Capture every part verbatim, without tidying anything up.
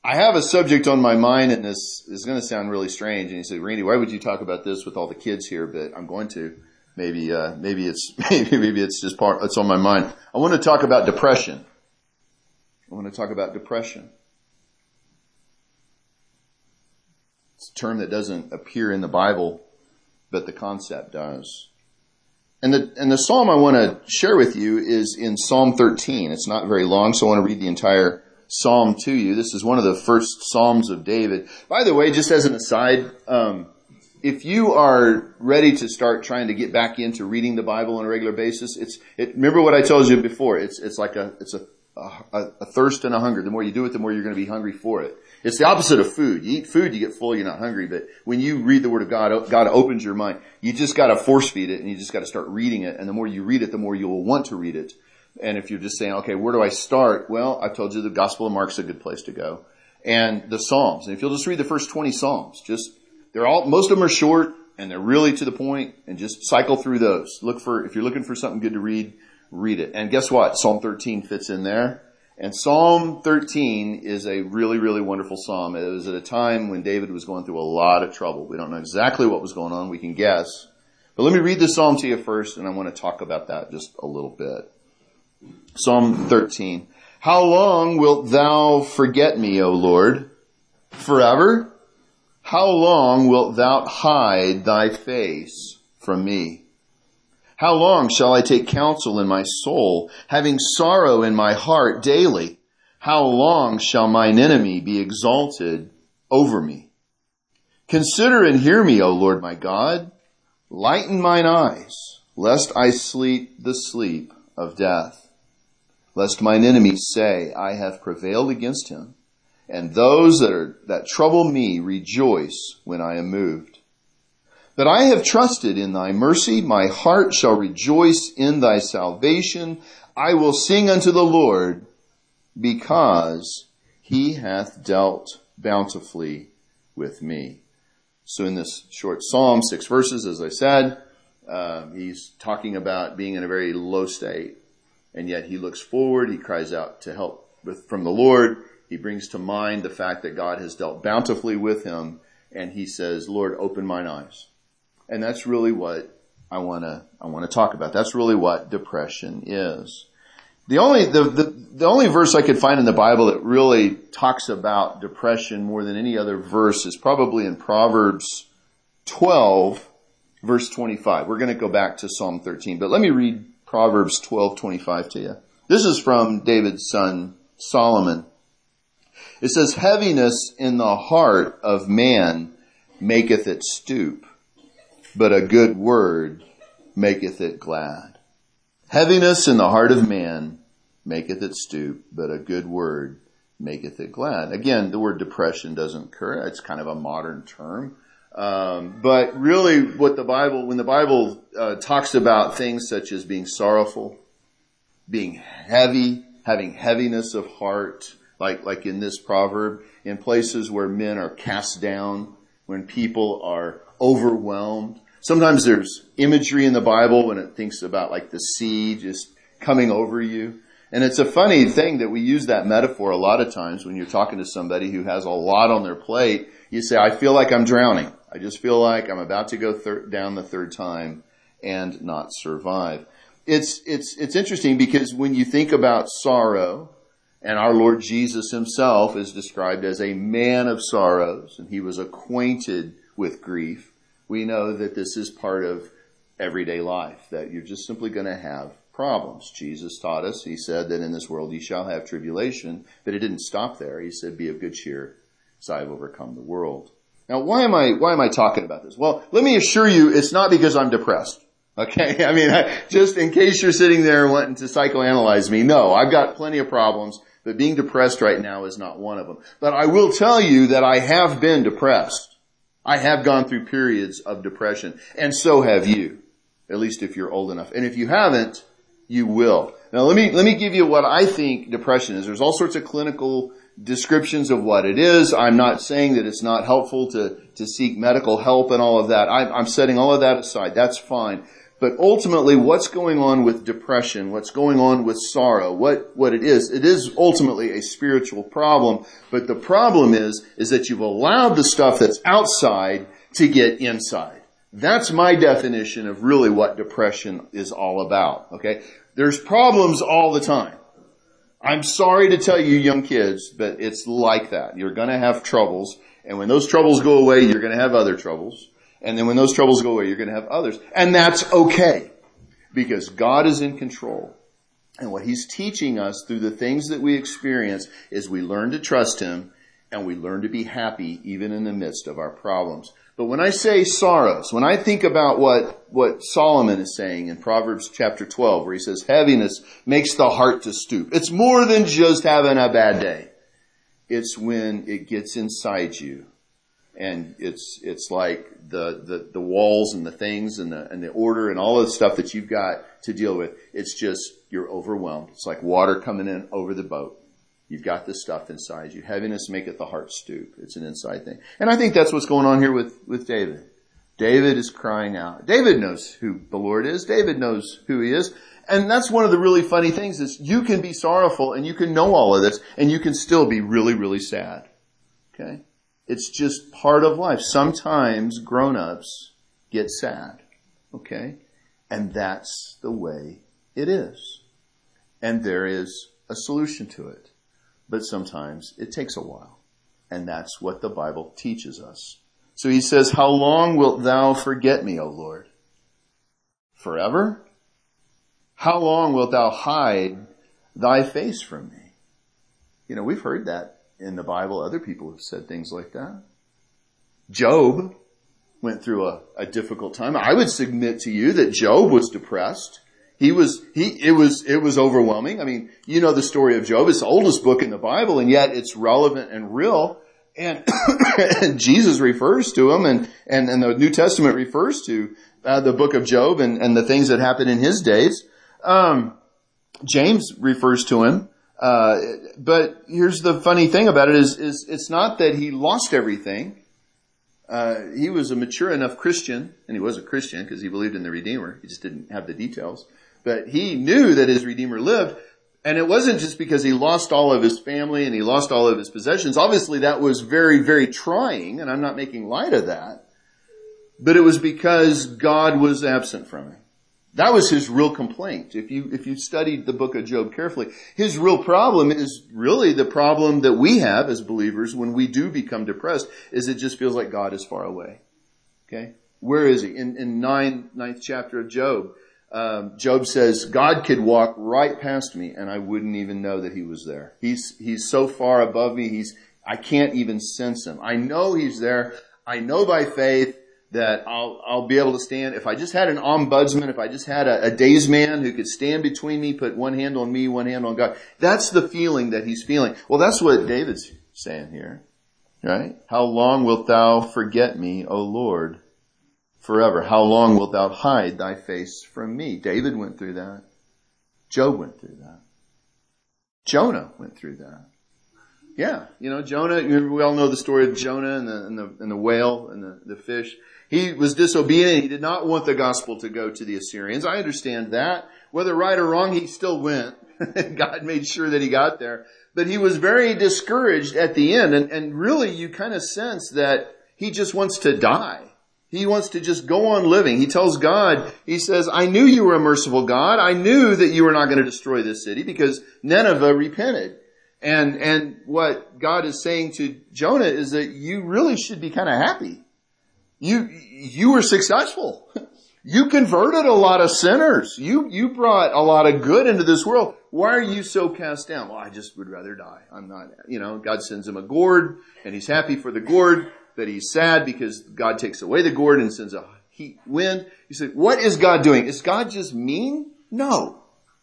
I have a subject on my mind, and this is going to sound really strange. And you say, Randy, why would you talk about this with all the kids here? But I'm going to. Maybe, uh, maybe it's, maybe, maybe it's just part, it's on my mind. I want to talk about depression. I want to talk about depression. It's a term that doesn't appear in the Bible, but the concept does. And the, and the psalm I want to share with you is in Psalm thirteen. It's not very long, so I want to read the entire psalm to you. This is one of the first psalms of David. By the way, just as an aside, um, if you are ready to start trying to get back into reading the Bible on a regular basis, it's, it, remember what I told you before. It's, it's like a, it's a, a, a thirst and a hunger. The more you do it, the more you're going to be hungry for it. It's the opposite of food. You eat food, you get full, you're not hungry. But when you read the Word of God, God opens your mind. You just got to force feed it, and you just got to start reading it. And the more you read it, the more you will want to read it. And if you're just saying, okay, where do I start? Well, I've told you the Gospel of Mark's a good place to go. And the Psalms. And if you'll just read the first twenty Psalms, just, they're all, most of them are short, and they're really to the point, and just cycle through those. Look for, if you're looking for something good to read, read it. And guess what? Psalm thirteen fits in there. And Psalm thirteen is a really, really wonderful psalm. It was at a time when David was going through a lot of trouble. We don't know exactly what was going on. We can guess. But let me read the psalm to you first, and I want to talk about that just a little bit. Psalm thirteen. How long wilt thou forget me, O Lord? Forever? How long wilt thou hide thy face from me? How long shall I take counsel in my soul, having sorrow in my heart daily? How long shall mine enemy be exalted over me? Consider and hear me, O Lord my God. Lighten mine eyes, lest I sleep the sleep of death. Lest mine enemies say, I have prevailed against him. And those that are, that trouble me rejoice when I am moved. That I have trusted in thy mercy, my heart shall rejoice in thy salvation. I will sing unto the Lord, because he hath dealt bountifully with me. So in this short psalm, six verses, as I said, uh, he's talking about being in a very low state. And yet he looks forward, he cries out to help with, from the Lord. He brings to mind the fact that God has dealt bountifully with him. And he says, Lord, open mine eyes. And that's really what I want to, I want to talk about. That's really what depression is. The only, the, the, the only verse I could find in the Bible that really talks about depression more than any other verse is probably in Proverbs twelve, verse twenty-five. We're going to go back to Psalm thirteen, but let me read Proverbs twelve twenty-five to you. This is from David's son, Solomon. It says, heaviness in the heart of man maketh it stoop, but a good word maketh it glad. Heaviness in the heart of man maketh it stoop, but a good word maketh it glad. Again, the word depression doesn't occur. It's kind of a modern term. Um, but really what the Bible, when the Bible uh, talks about things such as being sorrowful, being heavy, having heaviness of heart, like, like in this proverb, in places where men are cast down, when people are overwhelmed. Sometimes there's imagery in the Bible when it thinks about like the sea just coming over you. And it's a funny thing that we use that metaphor a lot of times when you're talking to somebody who has a lot on their plate. You say, I feel like I'm drowning. I just feel like I'm about to go thir- down the third time and not survive. It's, it's, it's interesting because when you think about sorrow, and our Lord Jesus himself is described as a man of sorrows, and he was acquainted with grief, we know that this is part of everyday life, that you're just simply going to have problems. Jesus taught us, he said that in this world you shall have tribulation, but it didn't stop there. He said, be of good cheer, as I have overcome the world. Now, why am I, why am I talking about this? Well, let me assure you, it's not because I'm depressed. Okay? I mean, I, just in case you're sitting there wanting to psychoanalyze me, no, I've got plenty of problems, but being depressed right now is not one of them. But I will tell you that I have been depressed. I have gone through periods of depression, and so have you, at least if you're old enough. And if you haven't, you will. Now let me, let me give you what I think depression is. There's all sorts of clinical descriptions of what it is. I'm not saying that it's not helpful to, to seek medical help and all of that. I, I'm setting all of that aside. That's fine. But ultimately, what's going on with depression, what's going on with sorrow, what, what it is, it is ultimately a spiritual problem. But the problem is, is that you've allowed the stuff that's outside to get inside. That's my definition of really what depression is all about, okay? There's problems all the time. I'm sorry to tell you young kids, but it's like that. You're gonna have troubles, and when those troubles go away, you're gonna have other troubles. And then when those troubles go away, you're going to have others. And that's okay. Because God is in control. And what He's teaching us through the things that we experience is we learn to trust Him and we learn to be happy even in the midst of our problems. But when I say sorrows, when I think about what, what Solomon is saying in Proverbs chapter twelve, where he says heaviness makes the heart to stoop. It's more than just having a bad day. It's when it gets inside you. And it's, it's like the, the, the walls and the things and the, and the order and all of the stuff that you've got to deal with. It's just, you're overwhelmed. It's like water coming in over the boat. You've got this stuff inside you. Heaviness maketh the heart stoop. It's an inside thing. And I think that's what's going on here with, with David. David is crying out. David knows who the Lord is. David knows who He is. And that's one of the really funny things is you can be sorrowful and you can know all of this and you can still be really, really sad. Okay? It's just part of life. Sometimes grown-ups get sad. Okay? And that's the way it is. And there is a solution to it. But sometimes it takes a while. And that's what the Bible teaches us. So he says, how long wilt thou forget me, O Lord? Forever? How long wilt thou hide thy face from me? You know, we've heard that in the Bible. Other people have said things like that. Job went through a, a difficult time. I would submit to you that Job was depressed. He was, he, it was, it was overwhelming. I mean, you know the story of Job. It's the oldest book in the Bible, and yet it's relevant and real. And, and Jesus refers to him, and, and, and the New Testament refers to uh, the book of Job and, and the things that happened in his days. Um, James refers to him. Uh, but here's the funny thing about it is, is it's not that he lost everything. Uh, he was a mature enough Christian, and he was a Christian because he believed in the Redeemer. He just didn't have the details. But he knew that his Redeemer lived, and it wasn't just because he lost all of his family and he lost all of his possessions. Obviously that was very, very trying, and I'm not making light of that. But it was because God was absent from him. That was his real complaint. If you, if you studied the book of Job carefully, his real problem is really the problem that we have as believers when we do become depressed, is it just feels like God is far away. Okay? Where is he? In, in nine, ninth chapter of Job, um, Job says, God could walk right past me and I wouldn't even know that he was there. He's, he's so far above me, he's, I can't even sense him. I know he's there. I know by faith that I'll, I'll be able to stand. If I just had an ombudsman, if I just had a, a days man who could stand between me, put one hand on me, one hand on God. That's the feeling that he's feeling. Well, that's what David's saying here, right? How long wilt thou forget me, O Lord, forever? How long wilt thou hide thy face from me? David went through that. Job went through that. Jonah went through that. Yeah, you know, Jonah, we all know the story of Jonah and the, and the, and the whale and the, the fish. He was disobedient. He did not want the gospel to go to the Assyrians. I understand that. Whether right or wrong, he still went. God made sure that he got there. But he was very discouraged at the end. And, and really, you kind of sense that he just wants to die. He wants to just go on living. He tells God, he says, I knew you were a merciful God. I knew that you were not going to destroy this city because Nineveh repented. And, and what God is saying to Jonah is that you really should be kind of happy. You, you were successful. You converted a lot of sinners. You, you brought a lot of good into this world. Why are you so cast down? Well, I just would rather die. I'm not, you know, God sends him a gourd and he's happy for the gourd, but he's sad because God takes away the gourd and sends a heat wind. You say, what is God doing? Is God just mean? No.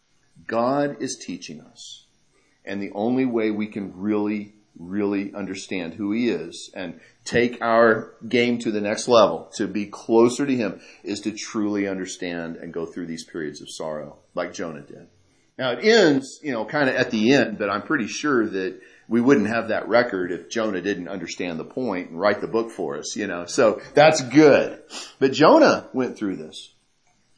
God is teaching us. And the only way we can really, really understand who he is and take our game to the next level, to be closer to him, is to truly understand and go through these periods of sorrow like Jonah did. Now it ends, you know, kind of at the end, but I'm pretty sure that we wouldn't have that record if Jonah didn't understand the point and write the book for us, you know. So that's good. But Jonah went through this.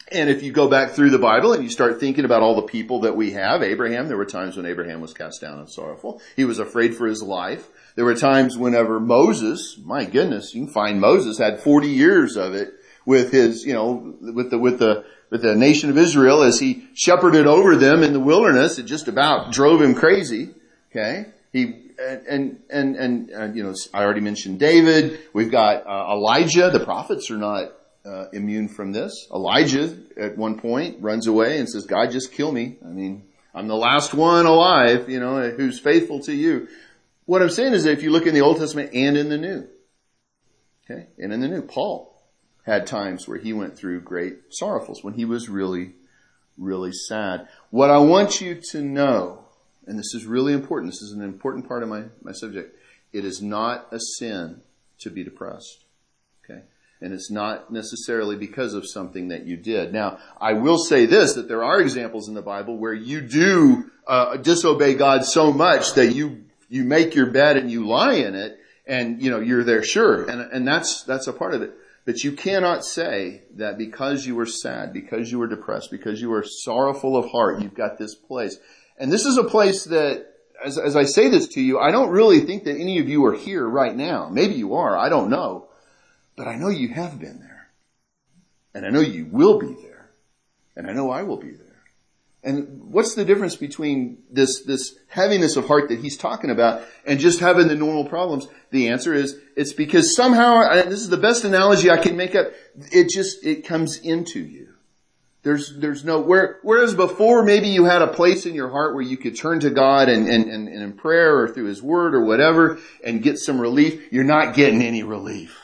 And if you go back through the Bible and you start thinking about all the people that we have, Abraham, there were times when Abraham was cast down and sorrowful. He was afraid for his life. There were times whenever Moses, my goodness, you can find Moses had forty years of it with his, you know, with the, with the, with the nation of Israel as he shepherded over them in the wilderness. It just about drove him crazy. Okay. He, and, and, and, and, you know, I already mentioned David. We've got uh, Elijah. The prophets are not Uh, immune from this. Elijah at one point runs away and says, God, just kill me. I mean, I'm the last one alive, you know, who's faithful to you. What I'm saying is that if you look in the Old Testament and in the New, okay, and in the New, Paul had times where he went through great sorrowfuls, when he was really, really sad. What I want you to know, and this is really important, this is an important part of my, my subject, it is not a sin to be depressed. Okay? And it's not necessarily because of something that you did. Now, I will say this, that there are examples in the Bible where you do uh, disobey God so much that you you make your bed and you lie in it, and you know you're there, sure, and and that's that's a part of it. But you cannot say that because you were sad, because you were depressed, because you were sorrowful of heart, you've got this place. And this is a place that, as as I say this to you, I don't really think that any of you are here right now. Maybe you are, I don't know. But I know you have been there. And I know you will be there. And I know I will be there. And what's the difference between this, this heaviness of heart that he's talking about and just having the normal problems? The answer is, it's because somehow, and this is the best analogy I can make up, it just, it comes into you. There's, there's no, where, whereas before maybe you had a place in your heart where you could turn to God and, and, and, and in prayer or through his word or whatever and get some relief, you're not getting any relief.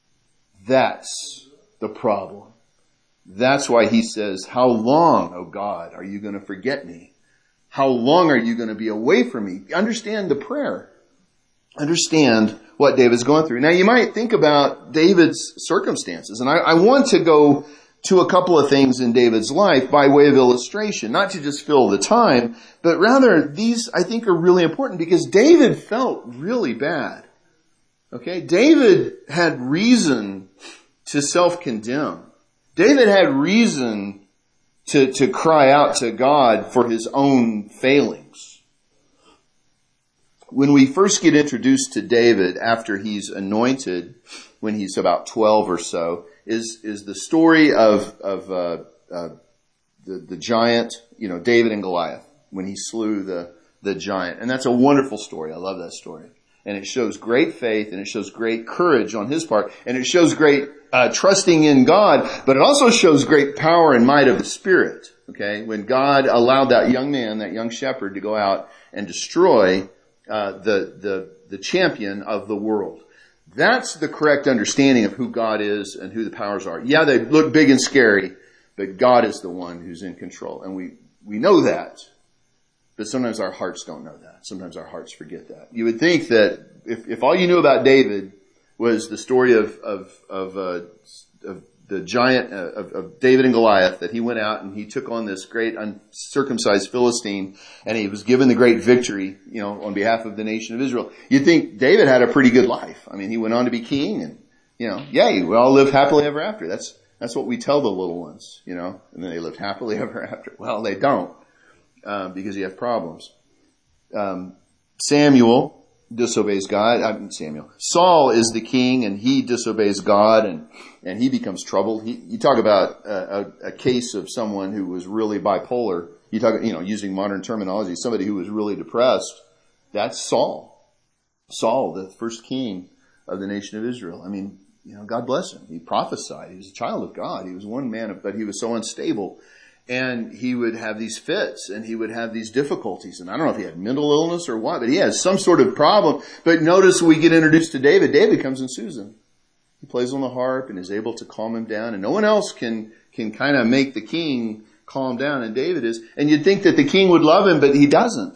That's the problem. That's why he says, how long, O God, are you going to forget me? How long are you going to be away from me? Understand the prayer. Understand what David's going through. Now you might think about David's circumstances, and I, I want to go to a couple of things in David's life by way of illustration, not to just fill the time, but rather these I think are really important because David felt really bad. Okay, David had reason to self-condemn. David had reason to, to cry out to God for his own failings. When we first get introduced to David after he's anointed, when he's about twelve or so, is, is the story of, of, uh, uh, the, the giant, you know, David and Goliath, when he slew the, the giant. And that's a wonderful story. I love that story. And it shows great faith and it shows great courage on his part. And it shows great uh, trusting in God, but it also shows great power and might of the Spirit. Okay, when God allowed that young man, that young shepherd, to go out and destroy uh, the the the champion of the world. That's the correct understanding of who God is and who the powers are. Yeah, they look big and scary, but God is the one who's in control. And we, we know that. But sometimes our hearts don't know that. Sometimes our hearts forget that. You would think that if, if all you knew about David was the story of, of, of, uh, of the giant, uh, of, of David and Goliath, that he went out and he took on this great uncircumcised Philistine and he was given the great victory, you know, on behalf of the nation of Israel. You'd think David had a pretty good life. I mean, he went on to be king and, you know, yay, we all live happily ever after. That's, that's what we tell the little ones, you know, and then they lived happily ever after. Well, they don't, uh, because you have problems. Um, Samuel disobeys God. I mean, Samuel. Saul is the king and he disobeys God and, and he becomes troubled. He, you talk about a, a, a case of someone who was really bipolar. You talk, you know, using modern terminology, somebody who was really depressed. That's Saul. Saul, the first king of the nation of Israel. I mean, you know, God bless him. He prophesied. He was a child of God. He was one man, but he was so unstable. And he would have these fits and he would have these difficulties. And I don't know if he had mental illness or what, but he has some sort of problem. But notice we get introduced to David. David comes and soothes him. He plays on the harp and is able to calm him down. And no one else can, can kind of make the king calm down. And David is. And you'd think that the king would love him, but he doesn't.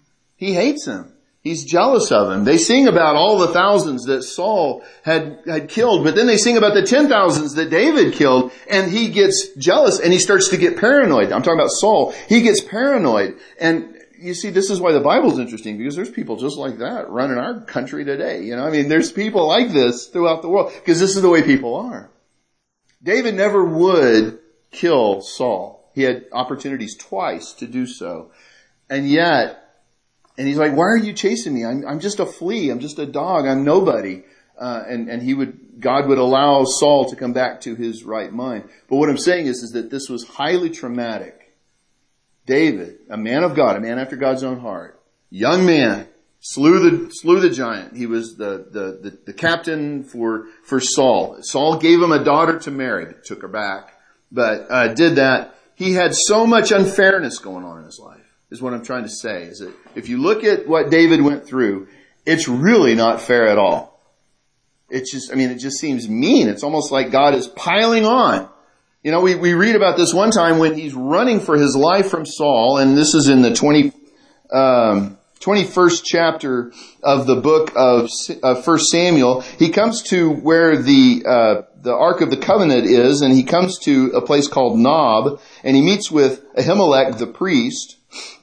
He hates him. He's jealous of him. They sing about all the thousands that Saul had, had killed, but then they sing about the ten thousands that David killed, and he gets jealous and he starts to get paranoid. I'm talking about Saul. He gets paranoid. And you see, this is why the Bible's interesting, because there's people just like that running our country today. You know, I mean, there's people like this throughout the world, because this is the way people are. David never would kill Saul. He had opportunities twice to do so. And yet, and he's like, why are you chasing me? I'm, I'm just a flea. I'm just a dog. I'm nobody. Uh, and, and he would, God would allow Saul to come back to his right mind. But what I'm saying is, is that this was highly traumatic. David, a man of God, a man after God's own heart, young man, slew the, slew the giant. He was the, the, the, the captain for, for Saul. Saul gave him a daughter to marry, took her back, but, uh, did that. He had so much unfairness going on in his life, is what I'm trying to say, is that if you look at what David went through, it's really not fair at all. It's just, I mean, it just seems mean. It's almost like God is piling on. You know, we, we read about this one time when he's running for his life from Saul, and this is in the twenty, um, twenty-first chapter of the book of uh, First Samuel. He comes to where the, uh, the Ark of the Covenant is, and he comes to a place called Nob, and he meets with Ahimelech, the priest.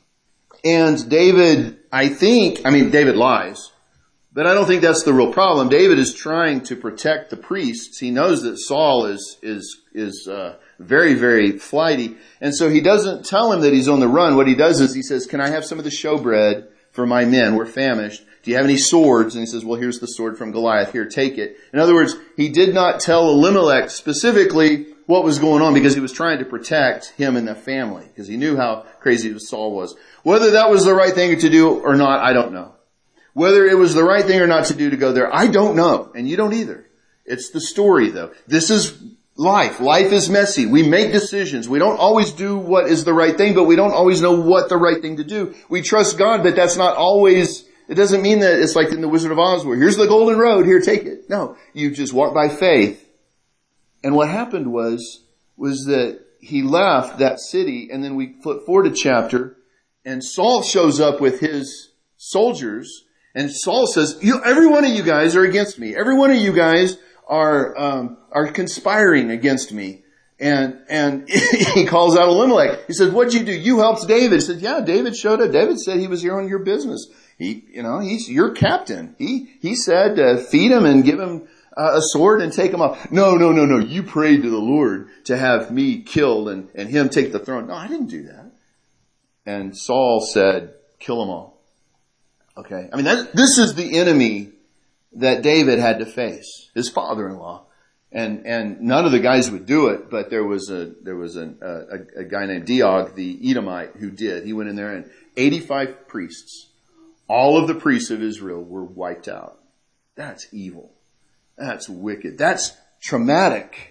And David, I think, I mean, David lies, but I don't think that's the real problem. David is trying to protect the priests. He knows that Saul is, is, is, uh, very, very flighty. And so he doesn't tell him that he's on the run. What he does is he says, can I have some of the showbread for my men? We're famished. Do you have any swords? And he says, well, here's the sword from Goliath. Here, take it. In other words, he did not tell Elimelech specifically what was going on because he was trying to protect him and the family because he knew how crazy Saul was. Whether that was the right thing to do or not, I don't know. Whether it was the right thing or not to do to go there, I don't know. And you don't either. It's the story though. This is life. Life is messy. We make decisions. We don't always do what is the right thing, but we don't always know what the right thing to do. We trust God, but that's not always, it doesn't mean that it's like in the Wizard of Oz where here's the golden road, here, take it. No, you just walk by faith. And what happened was, was that he left that city, and then we flip forward a chapter, and Saul shows up with his soldiers, and Saul says, you, every one of you guys are against me. Every one of you guys are, um, are conspiring against me. And, and he calls out Elimelech. He says, what'd you do? You helped David. He said, yeah, David showed up. David said he was here on your business. He, you know, he's your captain. He, he said, uh, feed him and give him uh, a sword and take him off. No, no, no, no. You prayed to the Lord to have me killed and, and him take the throne. No, I didn't do that. And Saul said, kill them all. Okay. I mean, that, this is the enemy that David had to face, his father-in-law. And, and none of the guys would do it, but there was a, there was a, a, a guy named Doeg, the Edomite, who did. He went in there and eighty-five priests, all of the priests of Israel were wiped out. That's evil. That's wicked. That's traumatic.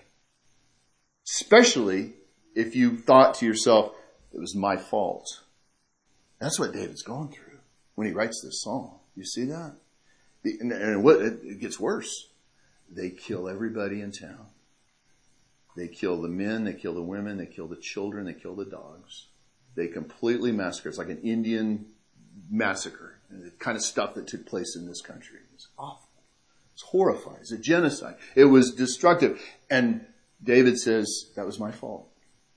Especially if you thought to yourself, it was my fault. That's what David's going through when he writes this song. You see that? And, and what, it gets worse. They kill everybody in town. They kill the men, they kill the women, they kill the children, they kill the dogs. They completely massacre. It's like an Indian massacre. The kind of stuff that took place in this country. It's awful. It's horrifying. It's a genocide. It was destructive. And David says, that was my fault.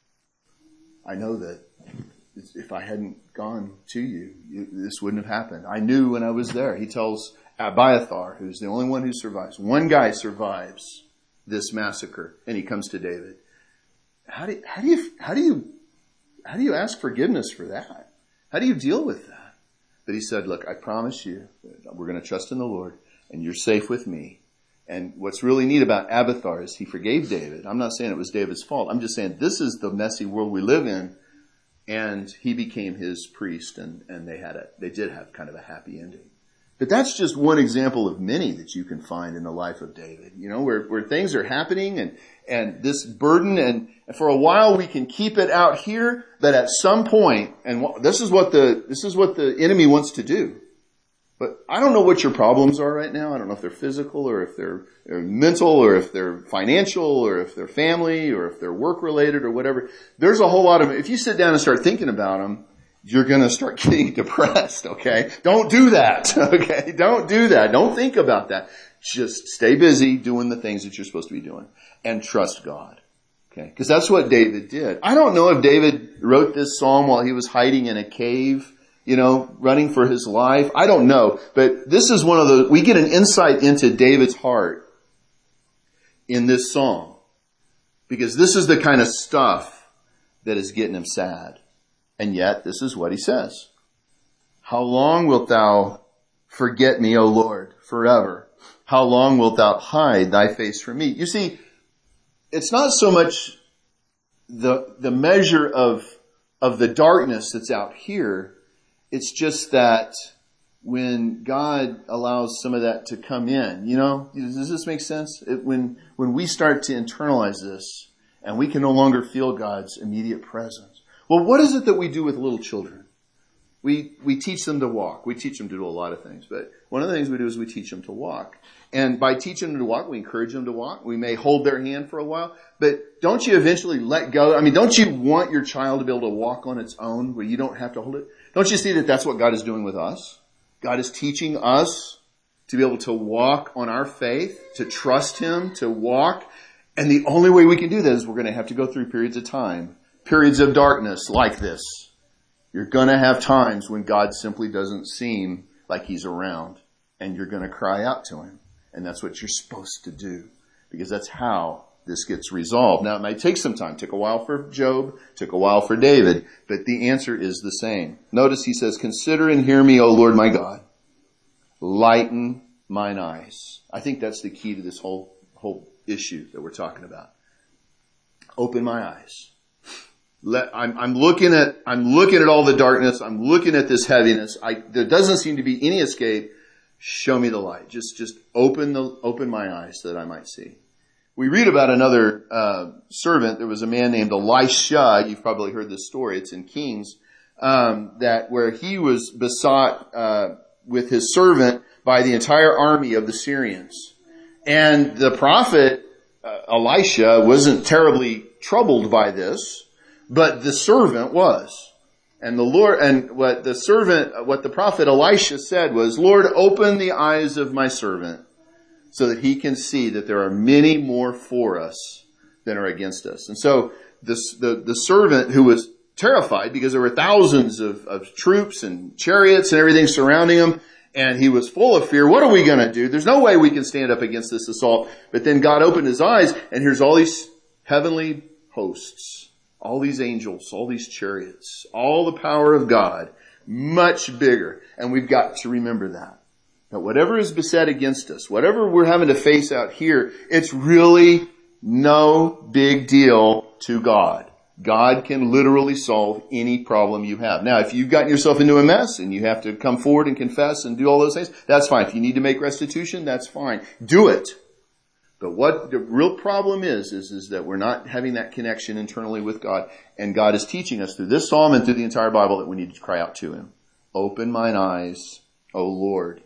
I know that if I hadn't gone to you, this wouldn't have happened. I knew when I was there. He tells Abiathar, who's the only one who survives. One guy survives this massacre, and he comes to David. How do you, how do you, how do you, how do you ask forgiveness for that? How do you deal with that? But he said, look, I promise you, we're going to trust in the Lord, and you're safe with me. And what's really neat about Abiathar is he forgave David. I'm not saying it was David's fault. I'm just saying this is the messy world we live in. And he became his priest, and, and they had a, they did have kind of a happy ending. But that's just one example of many that you can find in the life of David. You know, where, where things are happening and, and this burden, and, and for a while we can keep it out here, but at some point, and this is what the, this is what the enemy wants to do. But I don't know what your problems are right now. I don't know if they're physical or if they're, they're mental or if they're financial or if they're family or if they're work related or whatever. There's a whole lot of, if you sit down and start thinking about them, you're going to start getting depressed, okay? Don't do that, okay? Don't do that. Don't think about that. Just stay busy doing the things that you're supposed to be doing and trust God, okay? Because that's what David did. I don't know if David wrote this psalm while he was hiding in a cave, you know, running for his life. I don't know. But this is one of the, we get an insight into David's heart in this song. Because this is the kind of stuff that is getting him sad. And yet, this is what he says. How long wilt thou forget me, O Lord, forever? How long wilt thou hide thy face from me? You see, it's not so much the, the measure of, of the darkness that's out here. It's just that when God allows some of that to come in, you know, does this make sense? It, when, when we start to internalize this and we can no longer feel God's immediate presence. Well, what is it that we do with little children? We, we teach them to walk. We teach them to do a lot of things, but one of the things we do is we teach them to walk. And by teaching them to walk, we encourage them to walk. We may hold their hand for a while, but don't you eventually let go? I mean, don't you want your child to be able to walk on its own where you don't have to hold it? Don't you see that that's what God is doing with us? God is teaching us to be able to walk on our faith, to trust Him, to walk. And the only way we can do that is we're going to have to go through periods of time, periods of darkness like this. You're going to have times when God simply doesn't seem like He's around, and you're going to cry out to Him. And that's what you're supposed to do, because that's how this gets resolved. Now, it might take some time. It took a while for Job, took a while for David, but the answer is the same. Notice he says, consider and hear me, O Lord my God. Lighten mine eyes. I think that's the key to this whole, whole issue that we're talking about. Open my eyes. Let, I'm, I'm looking at, I'm looking at all the darkness. I'm looking at this heaviness. I, there doesn't seem to be any escape. Show me the light. Just, just open the, open my eyes so that I might see. We read about another, uh, servant. There was a man named Elisha. You've probably heard this story. It's in Kings, um, that where he was besought, uh, with his servant by the entire army of the Syrians. And the prophet, uh, Elisha wasn't terribly troubled by this. But the servant was. And the Lord, and what the servant, what the prophet Elisha said was, Lord, open the eyes of my servant so that he can see that there are many more for us than are against us. And so this, the, the servant who was terrified because there were thousands of, of troops and chariots and everything surrounding him, and he was full of fear. What are we going to do? There's no way we can stand up against this assault. But then God opened his eyes, and here's all these heavenly hosts. All these angels, all these chariots, all the power of God, much bigger. And we've got to remember that. That whatever is beset against us, whatever we're having to face out here, it's really no big deal to God. God can literally solve any problem you have. Now, if you've gotten yourself into a mess and you have to come forward and confess and do all those things, that's fine. If you need to make restitution, that's fine. Do it. But what the real problem is, is, is that we're not having that connection internally with God. And God is teaching us through this psalm and through the entire Bible that we need to cry out to Him. Open mine eyes, O Lord.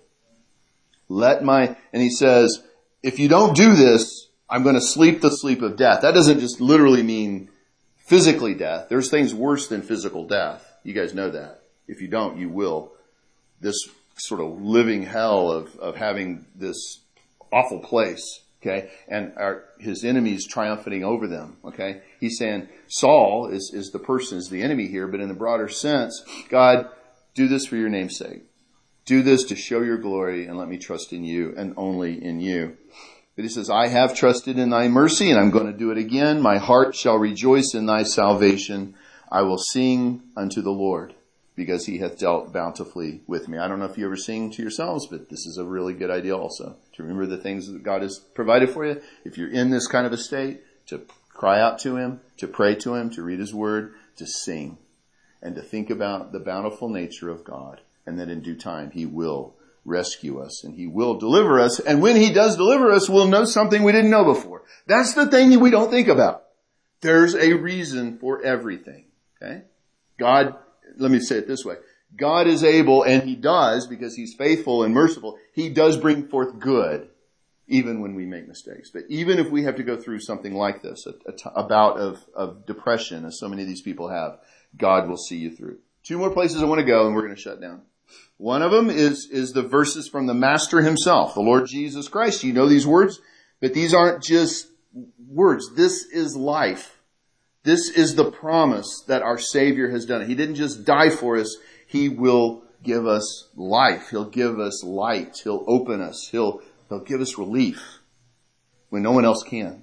Let my, and He says, if you don't do this, I'm going to sleep the sleep of death. That doesn't just literally mean physically death. There's things worse than physical death. You guys know that. If you don't, you will. This sort of living hell of, of having this awful place. Okay, and our, his enemies triumphing over them. Okay, he's saying Saul is, is the person, is the enemy here, but in the broader sense, God, do this for your name's sake. Do this to show your glory, and let me trust in you and only in you. But he says, I have trusted in thy mercy, and I'm going to do it again. My heart shall rejoice in thy salvation. I will sing unto the Lord, because he hath dealt bountifully with me. I don't know if you ever sing to yourselves, but this is a really good idea also, to remember the things that God has provided for you. If you're in this kind of a state, to cry out to Him, to pray to Him, to read His Word, to sing, and to think about the bountiful nature of God, and that in due time He will rescue us, and He will deliver us. And when He does deliver us, we'll know something we didn't know before. That's the thing that we don't think about. There's a reason for everything. Okay? God, let me say it this way. God is able, and He does, because He's faithful and merciful, He does bring forth good, even when we make mistakes. But even if we have to go through something like this, a, a, t- a bout of, of depression, as so many of these people have, God will see you through. Two more places I want to go, and we're going to shut down. One of them is, is the verses from the Master Himself, the Lord Jesus Christ. You know these words, but these aren't just words. This is life. This is the promise that our Savior has done. He didn't just die for us. He will give us life. He'll give us light. He'll open us. He'll, he'll give us relief when no one else can.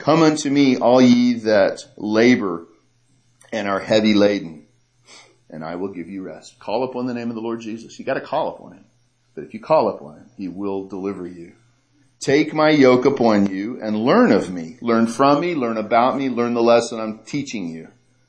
Come unto me, all ye that labor and are heavy laden, and I will give you rest. Call upon the name of the Lord Jesus. You got to call upon him. But if you call upon him, he will deliver you. Take my yoke upon you and learn of me. Learn from me, learn about me, learn the lesson I'm teaching you.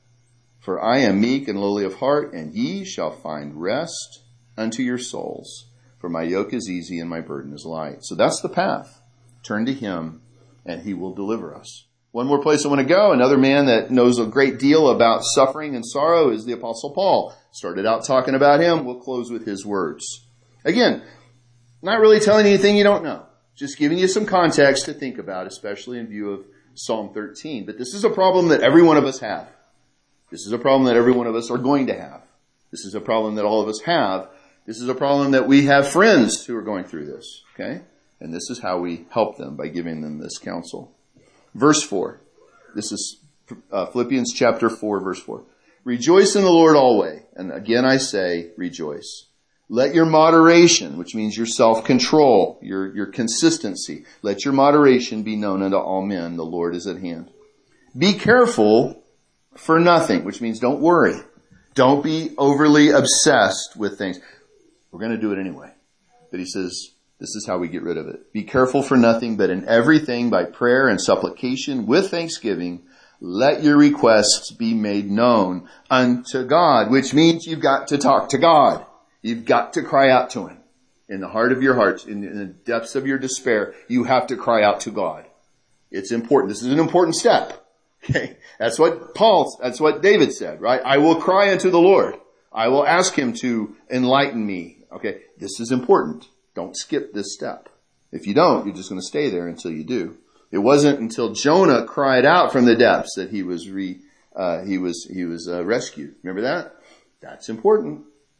For I am meek and lowly of heart, and ye shall find rest unto your souls. For my yoke is easy and my burden is light. So that's the path. Turn to him and he will deliver us. One more place I want to go. Another man that knows a great deal about suffering and sorrow is the Apostle Paul. Started out talking about him. We'll close with his words. Again, not really telling you anything you don't know. Just giving you some context to think about, especially in view of Psalm thirteen. But this is a problem that every one of us have. This is a problem that every one of us are going to have. This is a problem that all of us have. This is a problem that we have friends who are going through this. Okay? And this is how we help them, by giving them this counsel. Verse four. This is uh, Philippians chapter four, verse four. Rejoice in the Lord always. And again I say, rejoice. Let your moderation, which means your self-control, your, your consistency, let your moderation be known unto all men. The Lord is at hand. Be careful for nothing, which means don't worry. Don't be overly obsessed with things. We're going to do it anyway. But he says, this is how we get rid of it. Be careful for nothing, but in everything by prayer and supplication with thanksgiving, let your requests be made known unto God, which means you've got to talk to God. You've got to cry out to him. In the heart of your heart, in, in the depths of your despair, you have to cry out to God. It's important. This is an important step. Okay. That's what Paul, that's what David said, right? I will cry unto the Lord. I will ask him to enlighten me. Okay. This is important. Don't skip this step. If you don't, you're just going to stay there until you do. It wasn't until Jonah cried out from the depths that he was re, uh, he was, he was, uh, rescued. Remember that? That's important.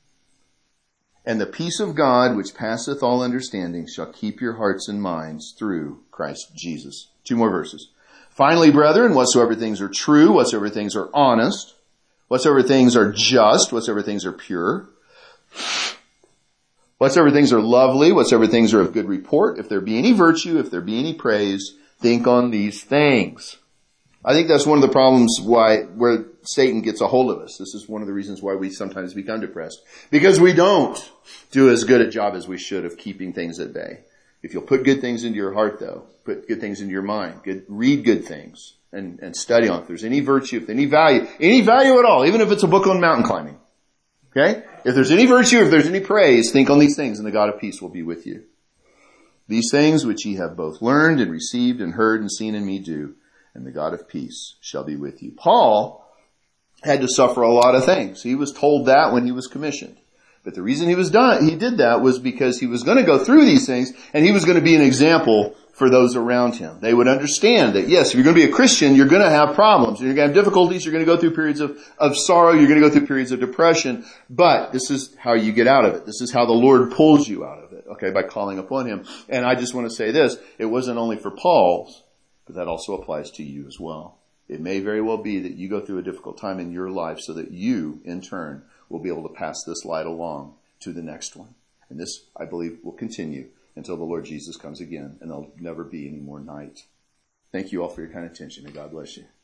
And the peace of God, which passeth all understanding, shall keep your hearts and minds through Christ Jesus. Two more verses. Finally, brethren, whatsoever things are true, whatsoever things are honest, whatsoever things are just, whatsoever things are pure, whatsoever things are lovely, whatsoever things are of good report, if there be any virtue, if there be any praise, think on these things. I think that's one of the problems why, where Satan gets a hold of us. This is one of the reasons why we sometimes become depressed. Because we don't do as good a job as we should of keeping things at bay. If you'll put good things into your heart though, put good things into your mind, good, read good things and, and study on it. If there's any virtue, if there's any value, any value at all, even if it's a book on mountain climbing. Okay? If there's any virtue, if there's any praise, think on these things and the God of peace will be with you. These things which ye have both learned and received and heard and seen in me do, and the God of peace shall be with you. Paul had to suffer a lot of things. He was told that when he was commissioned. But the reason he was done, he did that was because he was going to go through these things and he was going to be an example for those around him. They would understand that, yes, if you're going to be a Christian, you're going to have problems. You're going to have difficulties. You're going to go through periods of, of sorrow. You're going to go through periods of depression. But this is how you get out of it. This is how the Lord pulls you out of it, okay, by calling upon him. And I just want to say this. It wasn't only for Paul's, but that also applies to you as well. It may very well be that you go through a difficult time in your life so that you, in turn, will be able to pass this light along to the next one. And this, I believe, will continue until the Lord Jesus comes again, and there'll never be any more night. Thank you all for your kind attention, and God bless you.